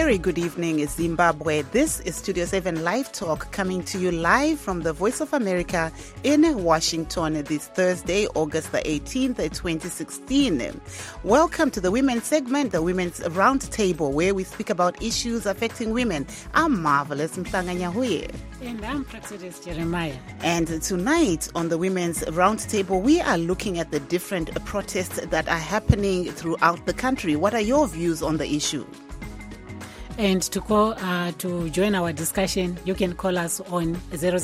very good evening, Zimbabwe. This is Studio 7 Live Talk coming to you live from the Voice of America in Washington this Thursday, August the 18th, 2016. Welcome to the women's segment, the Women's Roundtable, where we speak about issues affecting women. I'm Marvelous Mhlanga Nyahuye. And I'm Praxidis Jeremiah. And tonight on the Women's Roundtable, we are looking at the different protests that are happening throughout the country. What are your views on the issue? And to join our discussion, you can call us on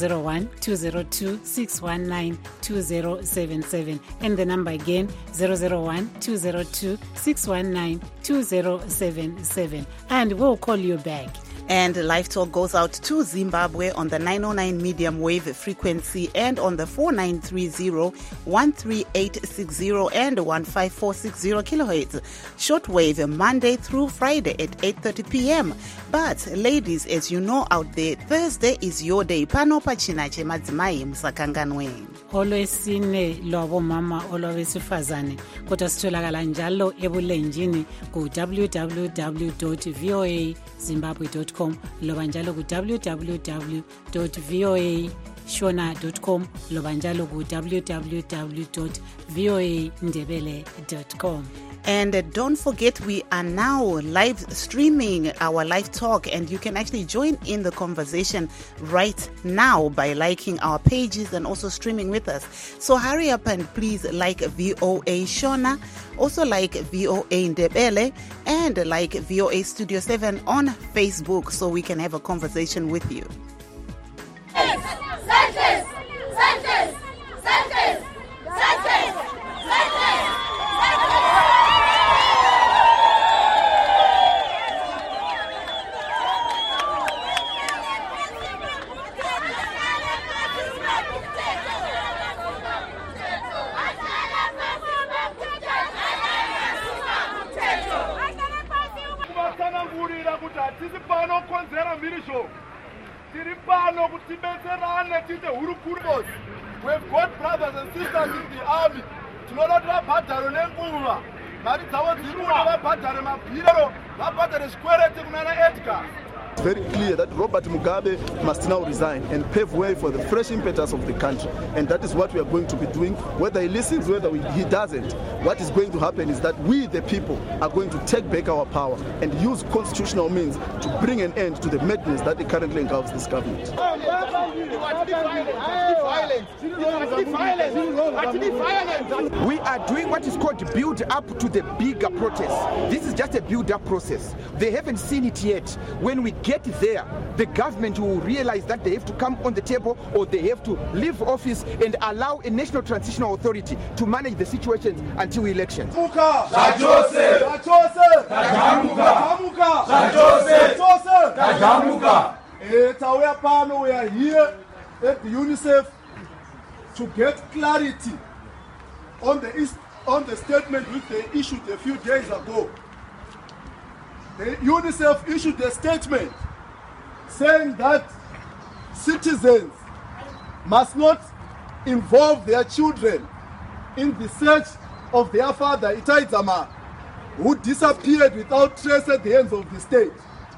001-202-619-2077. And the number again, 001-202-619-2077. And we'll call you back. And Live Talk goes out to Zimbabwe on the 909 medium wave frequency and on the 4930, 13860 and 15460 kilohertz shortwave Monday through Friday at 8:30 p.m. But ladies, as you know out there, Thursday is your day. Pano pachina che madzimai musakanganweni. Olwesine lwabo mama olwabesifazane kodwa sitholakala njalo ebulenjini ku www.voazimbabwe.com loba njalo ku www.voashona.com loba njalo ku www.voandebele.com. And don't forget, we are now live streaming our live talk, and you can actually join in the conversation right now by liking our pages and also streaming with us. So hurry up and please like VOA Shona, also like VOA Ndebele, and like VOA Studio 7 on Facebook so we can have a conversation with you. We've got brothers and sisters in the army. It's very clear that Robert Mugabe must now resign and pave way for the fresh impetus of the country. And that is what we are going to be doing. Whether he listens, whether he doesn't, what is going to happen is that we, the people, are going to take back our power and use constitutional means to bring an end to the madness that currently engulfs this government. We are doing what is called build up to the bigger protest. This is just a build up process. They haven't seen it yet. When we get there, the government will realize that they have to come on the table or they have to leave office and allow a national transitional authority to manage the situation until elections. We are here at the UNICEF to get clarity on the statement which they issued a few days ago. The UNICEF issued a statement saying that citizens must not involve their children in the search of their father, Itai Dzamara, who disappeared without trace at the hands of the state.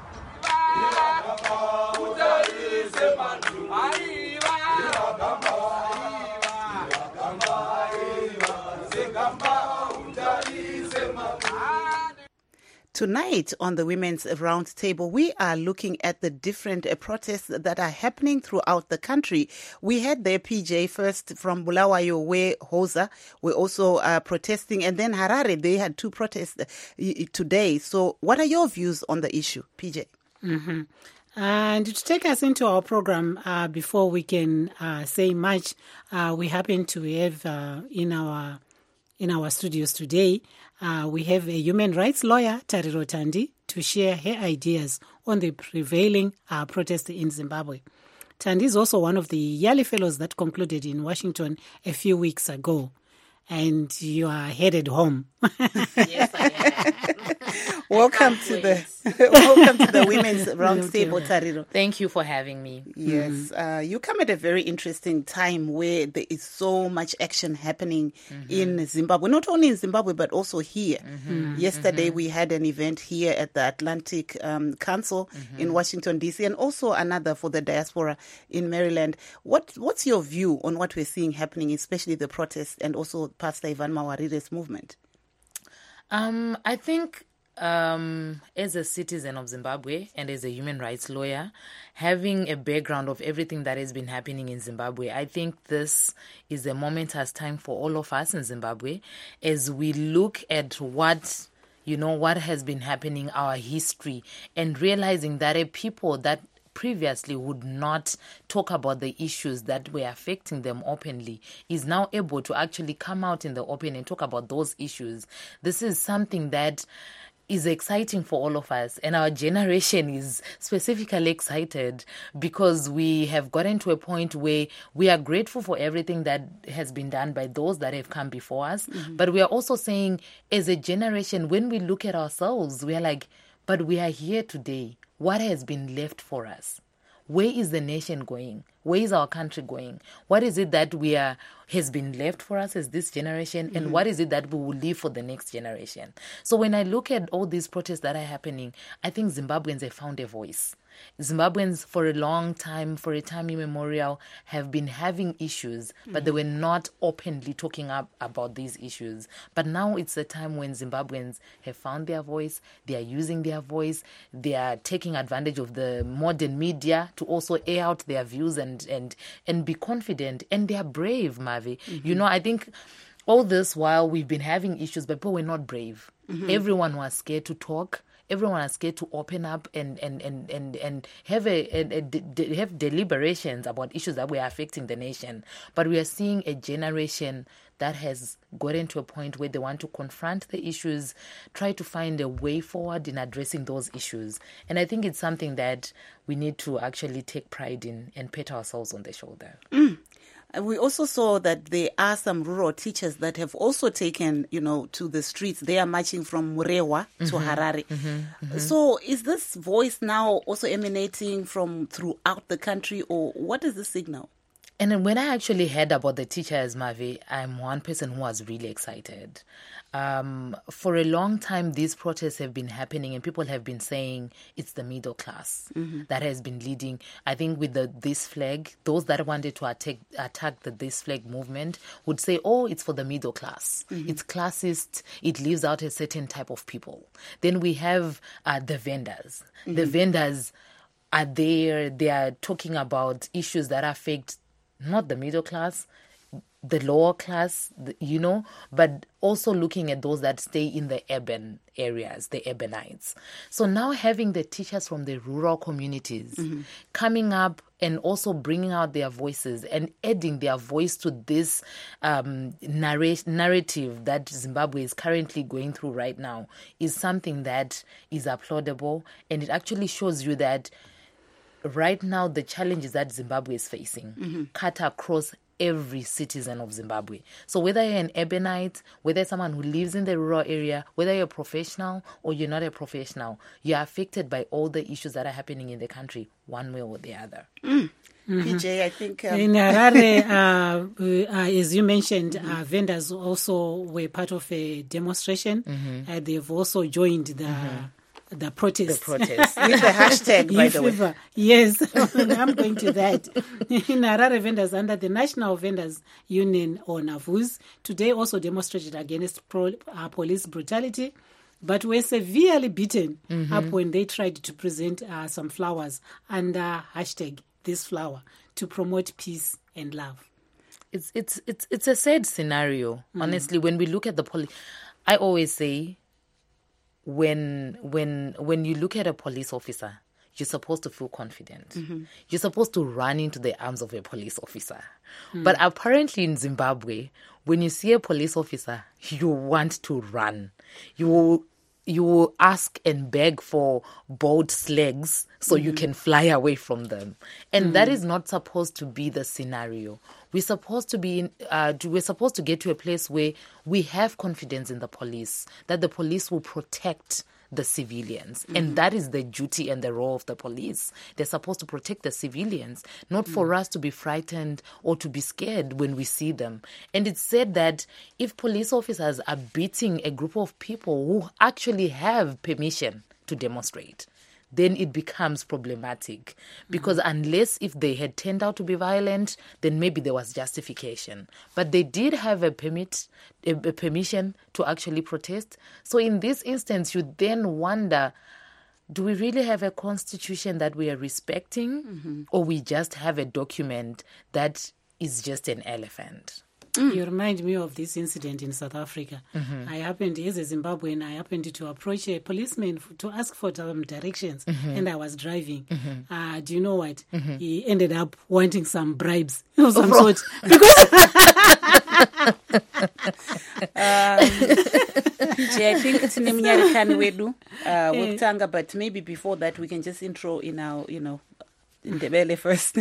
Tonight on the Women's Roundtable, we are looking at the different protests that are happening throughout the country. We had the PJ first from Bulawayo, where Hosa were also protesting, and then Harare, they had two protests today. So what are your views on the issue, PJ? Mm-hmm. And to take us into our program, before we can say much, we happen to have in our studios today, we have a human rights lawyer, Tariro Tandi, to share her ideas on the prevailing protest in Zimbabwe. Tandi is also one of the Yali Fellows that concluded in Washington a few weeks ago. And you are headed home. Yes, I am. Welcome to the Women's Roundtable, Tariro. Thank you for having me. Yes, you come at a very interesting time where there is so much action happening in Zimbabwe, not only in Zimbabwe, but also here. Yesterday, we had an event here at the Atlantic Council in Washington, D.C., and also another for the diaspora in Maryland. What's your view on what we're seeing happening, especially the protests and also Pastor Ivan Mawarire's movement? I think as a citizen of Zimbabwe and as a human rights lawyer, having a background of everything that has been happening in Zimbabwe, I think this is a momentous time for all of us in Zimbabwe as we look at what has been happening, our history, and realizing that a people that previously would not talk about the issues that were affecting them openly is now able to actually come out in the open and talk about those issues. This is something that is exciting for all of us, and our generation is specifically excited because we have gotten to a point where we are grateful for everything that has been done by those that have come before us. But we are also saying, as a generation, when we look at ourselves, we are like, but we are here today. What has been left for us? Where is the nation going? Where is our country going? What is it that has been left for us as this generation? And what is it that we will leave for the next generation? So when I look at all these protests that are happening, I think Zimbabweans have found a voice. Zimbabweans for a time immemorial, have been having issues, but they were not openly talking about these issues. But now it's a time when Zimbabweans have found their voice, they are using their voice, they are taking advantage of the modern media to also air out their views and be confident, and they are brave, Mavi. I think all this while we've been having issues, but people were not brave. Everyone was scared to talk. Everyone is scared to open up and have deliberations about issues that were affecting the nation. But we are seeing a generation that has gotten to a point where they want to confront the issues, try to find a way forward in addressing those issues. And I think it's something that we need to actually take pride in and pat ourselves on the shoulder. We also saw that there are some rural teachers that have also taken, to the streets. They are marching from Murewa to Harare. So is this voice now also emanating from throughout the country, or what is the signal? And then when I actually heard about the teachers, Mavi, I'm one person who was really excited. For a long time, these protests have been happening and people have been saying it's the middle class that has been leading. I think with this flag, those that wanted to attack the this flag movement would say, oh, it's for the middle class. It's classist. It leaves out a certain type of people. Then we have the vendors. The vendors are there. They are talking about issues that affect not the middle class, the lower class, but also looking at those that stay in the urban areas, the urbanites. So now having the teachers from the rural communities coming up and also bringing out their voices and adding their voice to this narrative that Zimbabwe is currently going through right now is something that is applaudable, and it actually shows you that right now, the challenges that Zimbabwe is facing cut across every citizen of Zimbabwe. So whether you're an urbanite, whether you're someone who lives in the rural area, whether you're a professional or you're not a professional, you're affected by all the issues that are happening in the country, one way or the other. PJ, I think... In Harare, as you mentioned, vendors also were part of a demonstration. They've also joined the protest. With the hashtag, by the way. Yes, I'm going to that. In Harare, vendors under the National Vendors Union, or NAVUZ, today also demonstrated against police brutality, but were severely beaten up when they tried to present some flowers under hashtag this flower to promote peace and love. It's a sad scenario, honestly. When we look at the police, I always say, when you look at a police officer, you're supposed to feel confident. You're supposed to run into the arms of a police officer. But apparently in Zimbabwe, when you see a police officer, you want to run. You will ask and beg for boat legs so you can fly away from them. And that is not supposed to be the scenario. We're supposed to get to a place where we have confidence in the police, that the police will protect the civilians. And that is the duty and the role of the police. They're supposed to protect the civilians, not for us to be frightened or to be scared when we see them. And it's said that if police officers are beating a group of people who actually have permission to demonstrate, then it becomes problematic. Because unless if they had turned out to be violent, then maybe there was justification. But they did have a permission to actually protest. So in this instance, you then wonder, do we really have a constitution that we are respecting, or we just have a document that is just an elephant? You remind me of this incident in South Africa. I happened, as a Zimbabwean, I happened to approach a policeman to ask for some directions, and I was driving. Do you know what? He ended up wanting some bribes of some sort. I think it's Nemnyarikani Wedu Wutanga, but maybe before that we can just intro in our, in Ndebele first.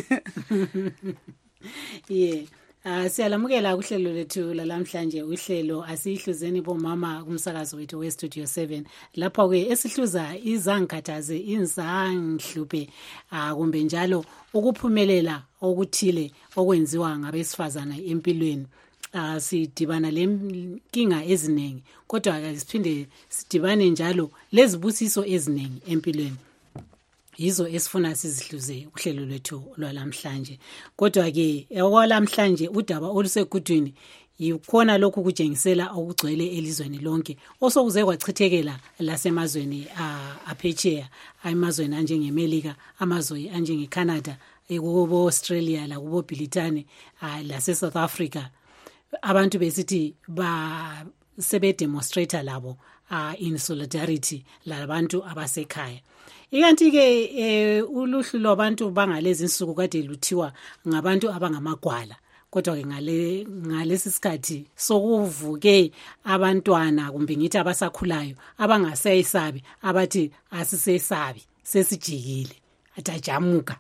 Yeah. Siyalamukela kuhlelo lethu lalamhlanje uhlelo asihluzeni bomama kumsakazo wethu weStudio 7 lapha ke esihluza izangikhathaze inzangihluphe kumbe njalo ukuphumelela okuthile okwenziwa ngabesifazana empilweni. Sidibana lenkinga eziningi kodwa ake siphinde sidibane njalo lezibusiso eziningi empilweni. Yizo esifuna sizihluze uhlelo lwethu lwalamhlanje. Kodwa ke okwalamhlanje udaba olusegudwini yikhona lokhu kujengisela okugcwele elizweni lonke osokuze kwachithekela lasemazweni aphetsheya, amazweni anjengeMelika, amazwe anjengeCanada, kubo Australia la kubo Britane, lase South Africa. Abantu besithi ba sebe demonstrator labo in solidarity labantu abasekhaya. Ikanti ke uluhlu lwabantu bangalezi insuku kade luthiwa ngabantu abangamagwala. Kodwa ke ngalesi sikhathi sokuvuke abantwana kumbe ngithi abasakhulayo abangaseyisabi abathi asisesabi sesijikile atajamuka.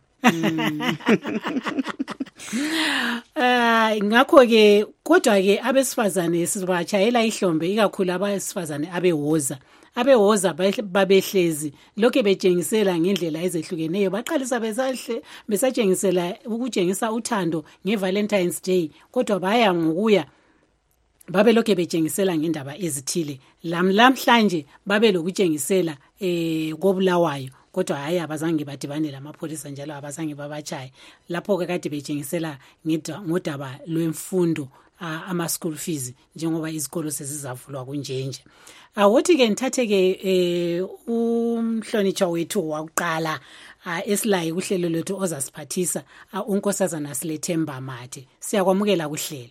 Ngakho ke kodwa ke abesifazane sibachayela ihlombe ikakhulu abesifazane abewoza babehlezi lokho betshengisela ngendlela ezehlukeneyo baqalisa besatshengisela ukutshengisa uthando ngeValentine's Day kodwa baya ngokuya babe lokho betshengisela ngendaba ezithile lamhlanje babe lokutshengisela kobulawayo kodwa hayi abazange badibane lamapholisa njalo abazange babachaye lapho ke kade betshengisela ngodaba lwemfundo ama school fees njengoba izikolo sezizavulwa kunjenje. Wothi ke nithathe ke umhlonitshwa wethu wakuqala esilayi kuhlelo lethu ozasiphathisa unkosazana Silethemba Mathe. Siyakwamukela kuhlelo.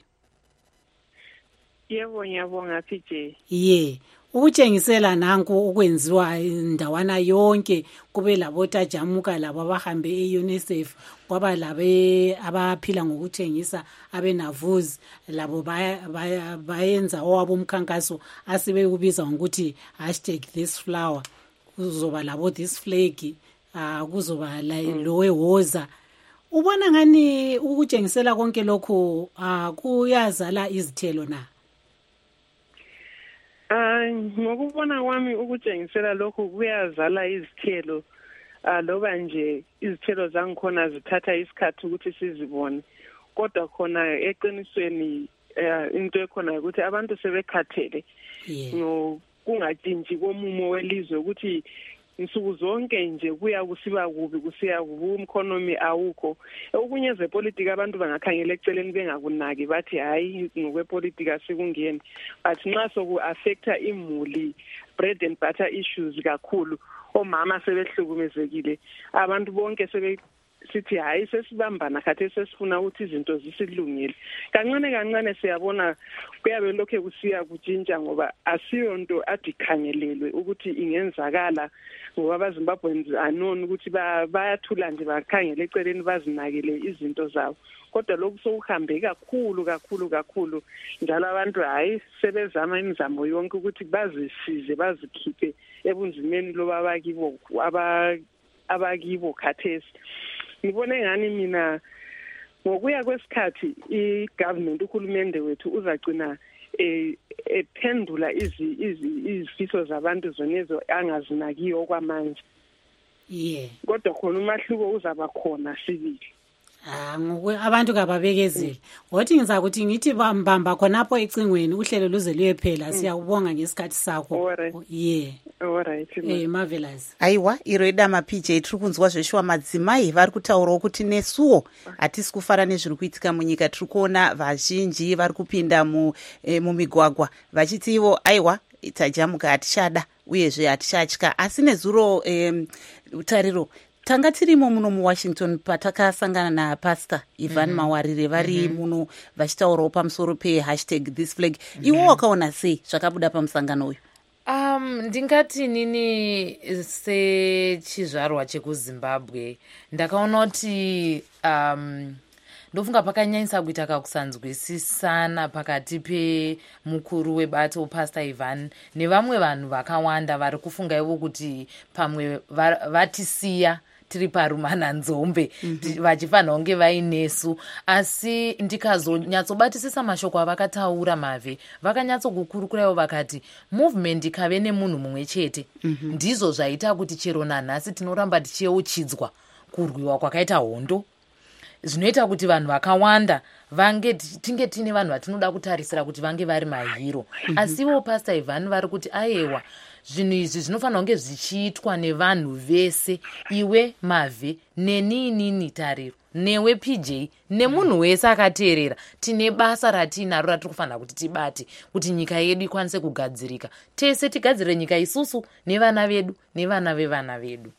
Yebo ngiyabonga PJ. Ukutshengisela nanku ukwenziwa indawana yonke kube labotajamuka labo abahambe eUNICEF kwaba labe abaphila ngokuthengisa abenavuzi labo bayenza owabo umkhankaso asibe kubiza ngokuthi #thisflower kuzoba labo this flag kuzoba lowewoza. Ubona ngani ukutshengisela konke lokho kuyazala izithelo na? Ngokubona kwami ukutshengisela lokho kuyazala izithelo loba nje izithelo zangikhona zithatha isikhathi ukuthi sizibone kodwa khona eqinisweni into ekhona ukuthi abantu sebekhathele kungatshintshi komumo welizwe ukuthi insuku zonke nje kuya kusiba kubi kusiya umkhonomi awukho okunye zepolitiki abantu bangakhangela eceleni bengakunaki bathi hayi ngokwepolitiki asikungeni but nxa soku affecta imuli bread and butter issues kakhulu omama sebehlukumezekile abantu bonke sithi hayi sesibambana khathesi sesifuna ukuthi izinto zisilungile kancane siyabona kuyabe lokho kusiya kujinja ngoba asiyo into adikhangelelwe ukuthi ingenzakala ngoba abaZimbabweans anone ukuthi bayathula nje bakhangele eceleni bazinakele izinto zabo kodwa lokho sokuhambe kakhulu njalo abantu hayi sebezama imizamo yonke ukuthi bazisize bazikhiphe ebunzimeni loba abakibo khathesi. Ngibone ngani mina ngokuya kwesikhathi igovernment uhulumende wethu uzagcina ephendula izifiso zabantu zonezo angazinakiyo kwamanje. Kodwa khona umahluko uzaba khona sibili. Abantu kababekezeli ngothi ngizakuthi ngithi bambamba khonapho ecingweni uhlelo luze luyephela. Siyakubonga ngesikhathi sakho. Alright. Marvelous. Aiwa, iro idama PJ tiri kunzwa zveshuwa madzimai vari kutaurawo kuti nesuwo hatisi kufara nezviri kuitika munyika. Tiri kuona vazhinji vari kupinda mumigwagwa vachiti ivo aiwa tajamuka hatichada uyezve hatichatya. Asi nezuro tariro tanga tirimo muno muWashington patakasangana naPastor Ivan Mawarire vari muno vachitaurawo pamusoro #thisflag. Iwo wakaona sei zvakabuda pamusangano uyu? Ndingati nini sechizvarwa chekuZimbabwe ndakaona kuti ndofunga pakanyanyisa kuita kakusanzwisisana pakati pemukuru webato Pastor Ivan nevamwe vanhu vakawanda vari kufunga ivo kuti pamwe vatisiya tiri parumana nzombe vachifanira kunge vainesu. Asi ndikazonyatsobatisisa mashoko avakataura mavhe vakanyatsokukurukurawo vakati movement ikave nemunhu mumwe chete ndizvo zvaita kuti chero nanhasi tinoramba tichiyeuchidzwa kurwiwa kwakaita hondo. Zvinoita kuti vanhu vakawanda tinge tine vanhu vatinoda kutarisira kuti vange vari mahiro. Asiwo Pastor Ivan vari kuti ayewa zvinhu izvi zvinofanira kunge zvichiitwa nevanhu vese, iwe mavhe neninini tariro newe PJ nemunhu wese akateerera. Tine basa ratinaro ratiri kufanira kuti tibate kuti nyika yedu ikwanise kugadzirika. Tese tigadzire nyika isusu nevana vedu nevana vevana vedu.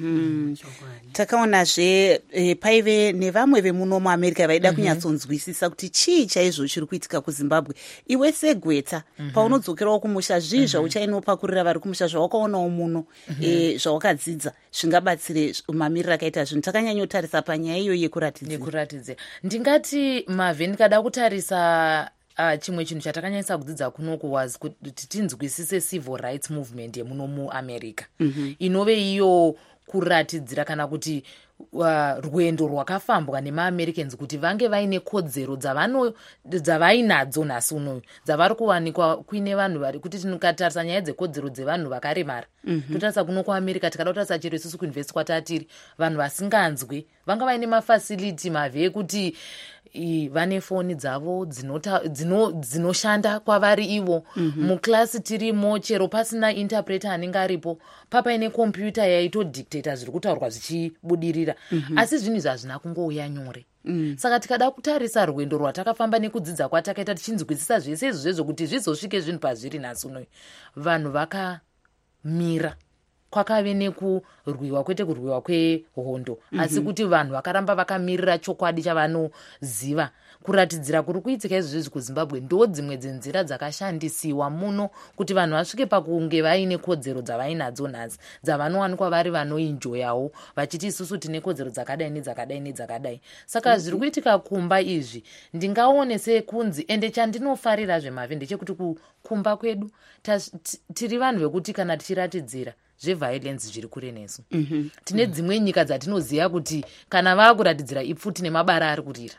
Takaonazve paive nevamwe vemuno muAmerica vaida kunyatsonzwisisa kuti chii chaizvo chiri kuitika kuZimbabwe. Iwe segweta paunodzokerawo kumusha zvii zvauchainopakurira vari kumusha zvawakaonawo muno zvawakadzidza zvingabatsire mamiriro akaita zvinhu. Takanyanyotarisa panyaya iyo yekuratidzira. Ndingati mavhe ndikada kutarisa chimwe chinhu chatakanyanyisa kudzidza kunoku was kuti tinzwisise civil rights movement yemuno muAmerica inove iyo kuratidzira kana kuti rwendo rwakafambwa nemaAmericans kuti vange vaine kodzero dzavainadzo nhasi unoyu dzavari kuwanikwa kuine vanhu vari kuti tinokatarisa nyaya dzekodzero dzevanhu vakaremara totarisa kuno kuAmerica tikada kutarisa chero isusu kuuniversity kwatatiri vanhu vasinganzwi vanga vaine mafasiliti mavhe ekuti vane foni dzavo dzinoshanda kwavari ivo muklasi tirimo chero pasina interpreter anenge aripo papaine kompyuta yaitodictata zviri kutaurwa zvichibudirira. Asi zvinhu izvi hazvina kungouya nyore. Saka tikada kutarisa rwendo rwatakafamba nekudzidza kwatakaita tichinzwisisa zvese izvozvo kuti zvizosvike zvinhu pazviri nhasi unoyu vanhu vakamira. Kwakave nekurwiwa kwete kurwiwa kwehondo asi kuti vanhu vakaramba vakamirira chokwadi chavanoziva. Kuratidzira kuri kuitika izvozvi kuZimbabwe ndo dzimwe dzenzira dzakashandisiwa muno kuti vanhu vasvike pakunge vaine kodzero dzavainadzo nhasi dzavanowanikwa vari vanoinjoyawo vachiti isusu tine kodzero dzakadai nedzakadai nedzakadai. Saka zviri kuitika kumba izvi ndingaone sekunzi ende chandinofarira zvemavhe ndechekuti kumba kwedu tiri vanhu vekuti kana tichiratidzira zveviolence zviri kure nesu. Tine dzimwe nyika dzatinoziva kuti kana vakuratidzira ipfuti nemabara ari kurira.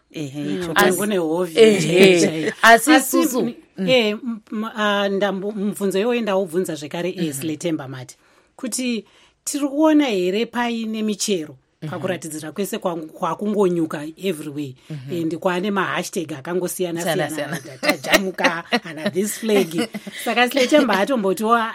Asi isusu mubvunzo iwoyo ndaubvunza zvekare Sletemba mati kuti tiri kuona here paine michero pakuratidzira kwese kwakungonyuka everywhere and kwane mahashtag akangosiyana tajamuka ana this flag. Saka Sletemba atombotiwa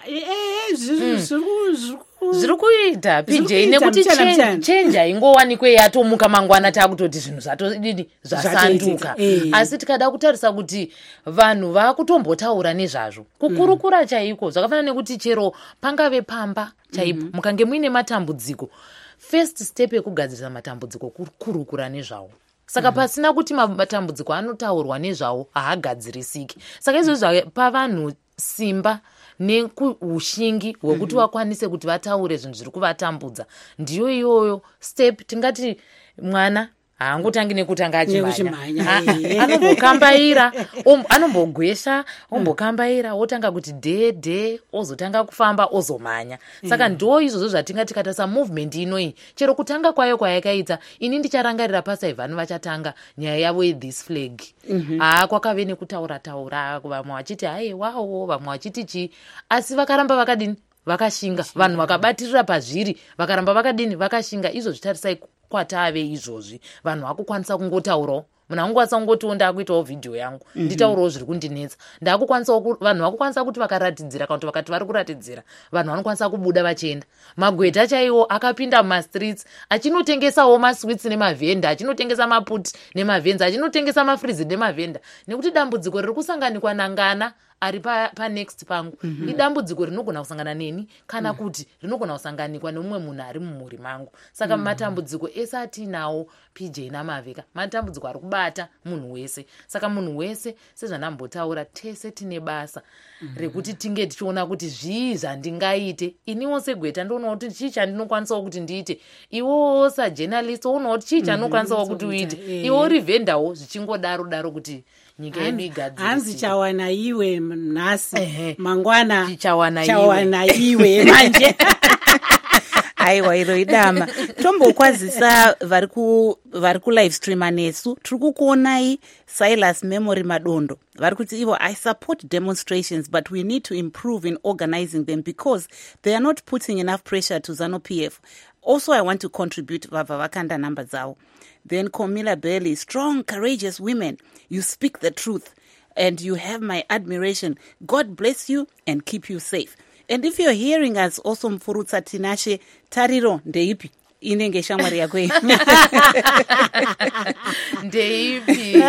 zviri kuita PJ nekuti change haingowanikwe yatomuka mangwana takutoti zvinhu zvasanduka. Asi tikada kutarisa kuti vanhu vakutombotaura nezvazvo kukurukura chaiko zvakafanana nekuti chero pangave pamba chaipo mukange muine matambudziko first step yekugadzirisa matambudziko kukurukura nezvawo. Saka pasina kuti matambudziko anotaurwa nezvawo haagadzirisiki. Saka izvozvo pavanhu simba neushingi hwekuti vakwanise kuti vataure zvinhu zviri kuvatambudza ndiyo iyoyo step. Tingati mwana haangotangi nekutanga achimhanya Nekuchimhanya, anombogwesha ombokambaira wotanga kuti dhedhe ozotanga kufamba ozomhanya. Saka ndo izvozvo zvatinga tikatarisa movement inoi chero kutanga kwayo kwayakaita ini ndicharangarira pasai vanhu vachatanga nyaya yavo yeThis Flag. Kwakave nekutaura vamwe vachiti haiwawo vamwe vachiti chii asi vakaramba vakadini vakashinga vanhu vakabatirira pazviri vakaramba vakadini vakashinga. Izvo zvitarisai kwatave izvozvi vanhu vakukwanisa kungotaurawo munhu angokwanisa kungotiwo ndakuitawo vhidhiyo yangu nditaurawo zviri kundinetsa ndakukwanisawo vanhu vakukwanisa kuti vakaratidzira kana kuti vakati vari kuratidzira vanhu vanokwanisa kubuda vachienda. Magweta chaiwo akapinda mumastreets achinotengesawo maswits nemavhenda achinotengesa maputi nemavhenza achinotengesa mafrizi nemavhenda nekuti dambudziko riri kusanganikwa nangana ari panext pangu idambudziko rinogona kusangana neni kana kuti rinogona kusanganikwa nemumwe munhu ari mumhuri mangu. Saka matambudziko ese atinawo PJ naMaveka matambudziko ari kubata munhu wese. Saka munhu wese sezvanambotaura tese tine basa rekuti tinge tichiona kuti zvii zvandingaite iniwo segweta ndoonawo kuti chii chandinokwanisawo kuti ndiite iwowo sajournalist woonawo kuti chii chandinokwanisawo kuti uite iwo uri vhendawo zvichingodaro kuti nyika yedu igadzirisiwe. Hanzi chawana iwe nhasi mangwana chawana iwe manje. Aiwa iro idama tombokwazisa vari kulive streama nesu tiri kukuonai Silas Memory Madondo vari kuti ivo I support demonstrations but we need to improve in organizing them because they are not putting enough pressure to ZANU-PF. Also I want to contribute vavavakanda number dzavo. Then Comilla Bailey, strong courageous women, you speak the truth and you have my admiration. God bless you and keep you safe. And if you're hearing us also Mfurutsa Tinashe Tariro ndeipi inenge shamwari yako ndeipi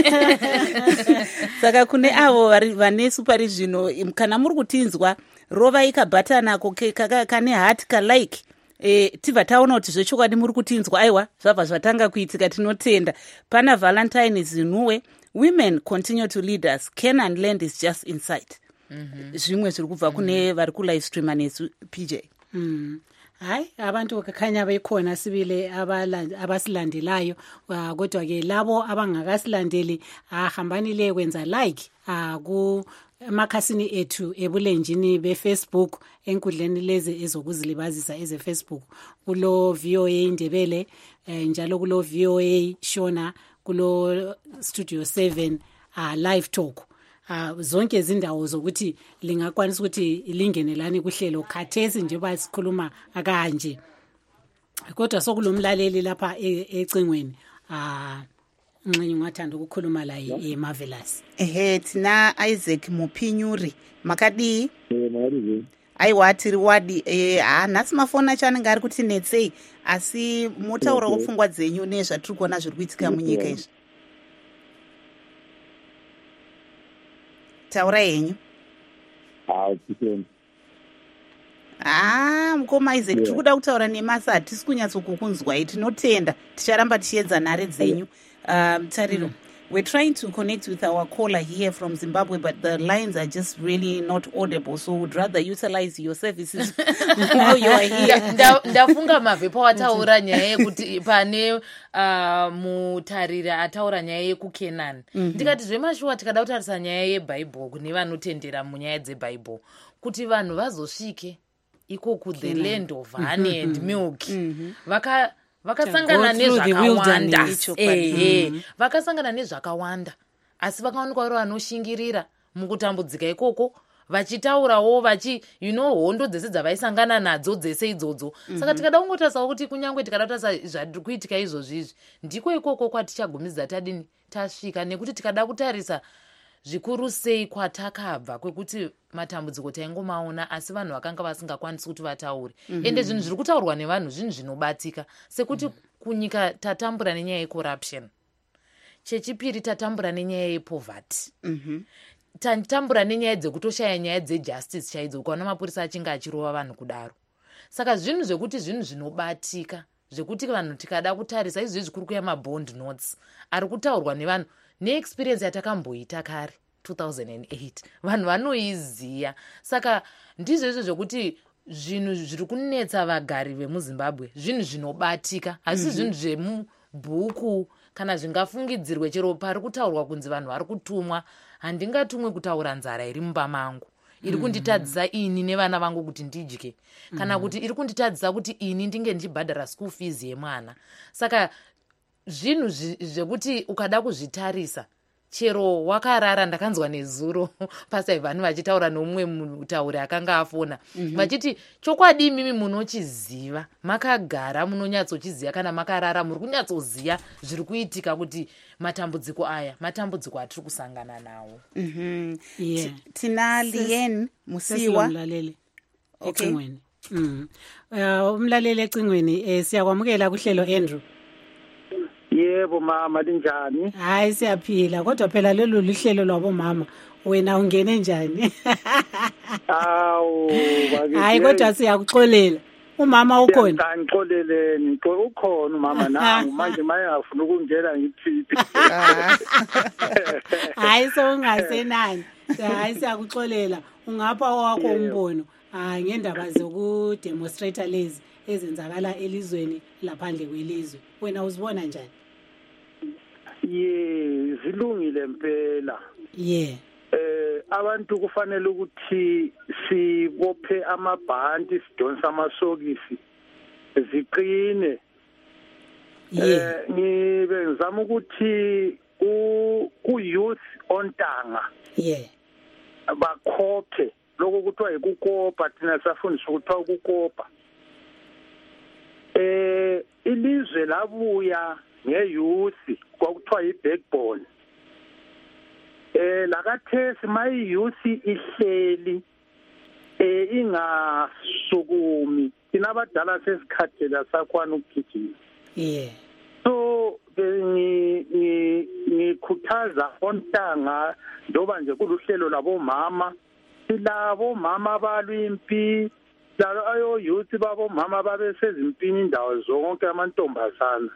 saka kune avo vanesu pari zvino kana muri kutinzwa rova ikabhatana kane hati kalike tibva taona kuti zvechokwadi muri kutinzwa aiwa zvabva zvatanga kuitika tinotenda. Pana Valentine Zinuwe, women continue to lead us, Canaan land is just in sight. Zvimwe zviri kubva kune vari kulive streama nesu PJ. Hayi abantu kakhanya bekhona sibile abasilandelayo kodwa ke labo abangakasilandeli ahambani kwenza like ku emakhasini ethu ebulenjini beFacebook enkundleni lezi ezokuzilibazisa ezeFacebook kulo VOA Indebele njalo kulo VOA Shona kulo Studio 7 live talk. Zonke izindawo zokuthi lingakwanisa ukuthi lingenelani kuhlelo khathesi nje basikhuluma akanje kodwa sokulomlaleli lapha ecingweni nxenye ngathanda ukukhuluma la eMarvelous tina Isaac Muphinyuri makadi aiwa tiri wadi nhasi mafoni acho anenge ari kuti netsei asi motaura kupfungwa dzenyu nezvatiri kuona zviri kuitika munyika izvi taura yenyu. Mukoma Isaac tiri kuda kutaura nemasa hatisi kunyatsokukunzwai tinotenda ticharamba tichiedza nhare dzenyu. Tariro, we're trying to connect with our caller here from Zimbabwe but the lines are just really not audible so would rather utilize your services while you are here. Ndafunga mavhepa wataura nyaya yekuti pane mutarira ataura nyaya yekuKenani ndikati zvemashuwa tikada kutarisa nyaya yeBhaibheri kune vanotendera munyaya dzeBhaibheri kuti vanhu vazosvike ikoku the land of honey and milk vakasangana nezvakawanda vakasangana nezvakawanda asi vakaonekwa vari vanoshingirira mukutambudzika ikoko vachitaurawo hondo dzese dzavaisangana nadzo dzese idzodzo saka tikada kungotarisa kuti kunyange tikada kutarisa zviri kuitika izvozvizvi ndiko ikoko kwatichagumidza tadini tasvika nekuti tikada kutarisa zvikuru sei kwatakabva kwekuti matambudziko taingomaona asi vanhu vakanga vasingakwanisi kuti vataure ende zvinhu zviri kutaurwa nevanhu zvinhu zvinobatika sekuti kunyika tatambura nenyaya yecorruption. Chechipiri tatambura nenyaya yepoverty. Tatambura nenyaya dzekutoshaya nyaya dzejustice chaidzo ukaona mapurisa achinge achirova vanhu kudaro. Saka zvinhu zvekuti zvinhu zvinobatika zvekuti vanhu tikada kutarisa izvi zvikuru kuya mabond notes ari kutaurwa nevanhu neexperience yatakamboita kare 2008 vanhu vanoiziya. Saka ndizvo izvo zvokuti zvinhu zviri kunetsa vagari vemuZimbabwe zvinhu zvinobatika asi zvinhu bhuku kana zvingafungidzirwe chero pari kutaurwa kunzi vanhu vari kutumwa, handingatumwe kutaura nzara iri mumba mangu iri kunditadzisa ini nevana vangu kuti ndidye, kana kuti iri kunditadzisa kuti ini ndinge ndichibhadhara school fees yemwana. Saka zvinhu zvekuti ukada kuzvitarisa, chero wakarara, ndakanzwa nezuro pasaivhani vachitaura nomumwe mutauri akanga afona vachiti chokwadi imimi munochiziva, makagara munonyatsochiziva, kana makarara muri kunyatsoziva zviri kuitika kuti matambudziko aya matambudziko atiri kusangana nawo. Tina Lien Musiwa ecingweni. Umlaleli ecingweni siyakwamukela kuhlelo Andrew. Yebo mama, linjani? Hayi siyaphila, kodwa phela lolu lihlelo lwabo mama, wena ungene njani? Awu, hayi kodwa siyakuxolela. Umama ukhona? Ngixoleleni, ukhona umama nangu, manje maye ngafuna ukungena ngithipi. Hayi songasenani. Hayi siyakuxolela. Ungapha wakho umbono ngendaba zokudemonstrate lezi ezenzakala elizweni laphandle kwelizwe. Wena uzibona njani? Zilungile impela. Abantu kufanele ukuthi sibophe amabhanti, sidonsa amasokisi, ziqine. Ngibe ngizama ukuthi ku-youth ontanga bakhophe lokho kuthiwa yikukopa, thina safundiswa ukuthiwa ukukopa. Ilizwe labuya ngeyouth kwakuthiwa yi-backbone. Lakathesi mayi-youth ihleli ingasukumi, thina abadala sesikhathela sakwana ukugijima. So ngikhuthaza ontanga njengoba nje kuluhlelo labomama, silabo mama abalwimpi, lalo ayo youth babomama babe sezimpini indawo zonke amantombazana.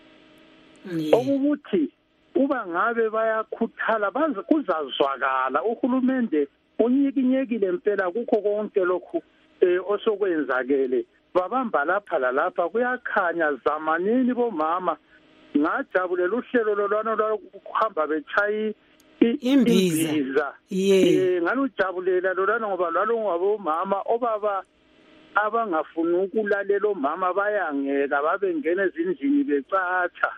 Okuthi uba ngabe bayakhuthala kuzazwakala uhulumende unyikinyekile impela kukho konke lokhu osokwenzakele, babamba lapha lalapha kuyakhanya. Zamanini bomama ngajabulela uhlelo lolwana lokuhamba bechayi imbiza. Ngalujabulela lolwana ngoba lwalungabomama obaba abangafuni ukulalela omama bayangeka babengena ezindlini becatsha.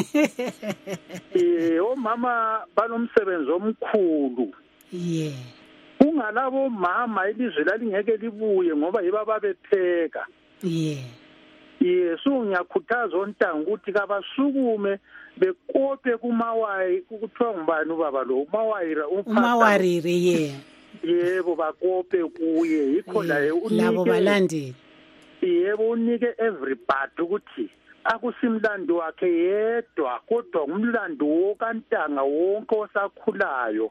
Omama banomsebenzi omkhulu. Kungalabo mama ilizwe lalingeke libuye ngoba yiba babepheka. So ngiyakhuthaza ontanga ukuthi kabasukume bekope kumawayi, kuthiwa ngubani ubaba lo, umawarire. Yebo bakope kuye, yikho la labo balandeli. Yebo unike everybody ukuthi akusimlando wakhe yedwa kodwa ngumlando wokantanga wonke osakhulayo.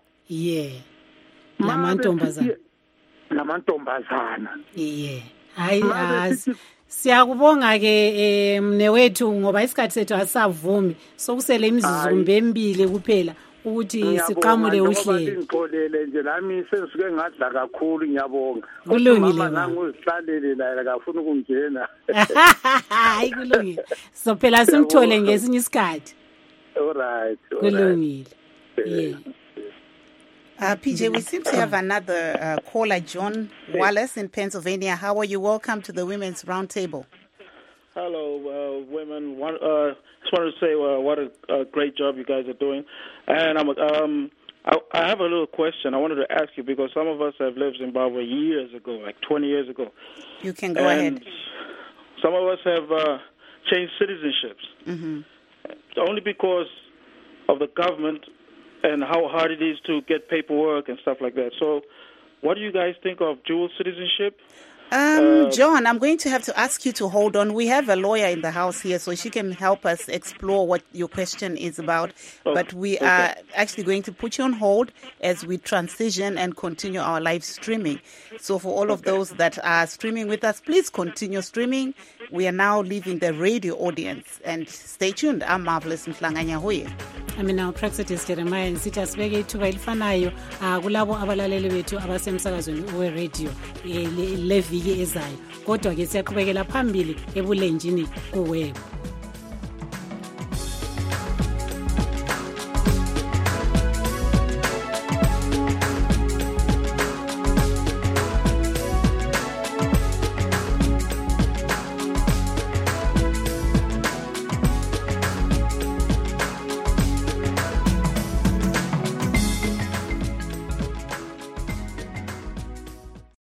Namantombazana. Hayi siyakubonga ke mnewethu ngoba isikhathi sethu asavumi, sokusele imizuzu embili kuphela ukuthi siqamule uhlelo. Ngixolele nje nami sengisuke ngadla kakhulu, ngiyabonga. Kulungile nganguzihlalele la akafuna ukungena. Hayi kulungile. So phela simthole ngesinye isikhathi. Alright. Kulungile. PJ, we seem to have another caller, John Wallace in Pennsylvania. How are you? Welcome to the Women's Roundtable. Hello, women. Just wanted to say what a great job you guys are doing. And I have a little question I wanted to ask you, because some of us have lived in Zimbabwe years ago, like 20 years ago. You can go ahead. Some of us have changed citizenships only because of the government and how hard it is to get paperwork and stuff like that. So what do you guys think of dual citizenship? John, I'm going to have to ask you to hold on. We have a lawyer in the house here, so she can help us explore what your question is about. But we are actually going to put you on hold as we transition and continue our live streaming. So for all of those that are streaming with us, please continue streaming. We are now leaving the radio audience. And stay tuned. I'm Marvelous Mhlanganya Hoye. Now Praxetis Jeremiah nsithi asibeke ithuba elifanayo kulabo abalaleli bethu abasemsakazweni we-radio leviki ezayo, kodwa ke siyaqhubekela phambili ebulenjini kuweb.